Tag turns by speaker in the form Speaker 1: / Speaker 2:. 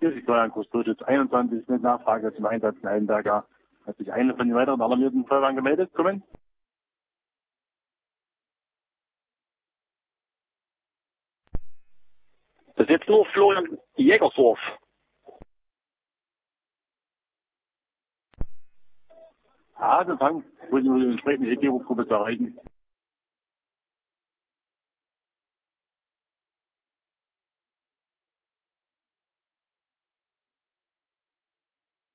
Speaker 1: Hier ist Florian Kustosic, 21, mit Nachfrage zum Einsatz in Eilenberger. Hat sich eine von den weiteren alarmierten Feuerwehren gemeldet? Kommen.
Speaker 2: Das ist jetzt nur Florian Jägersdorf.
Speaker 1: Ja, das kann, wo die entsprechende Regierungsgruppe zu erreichen.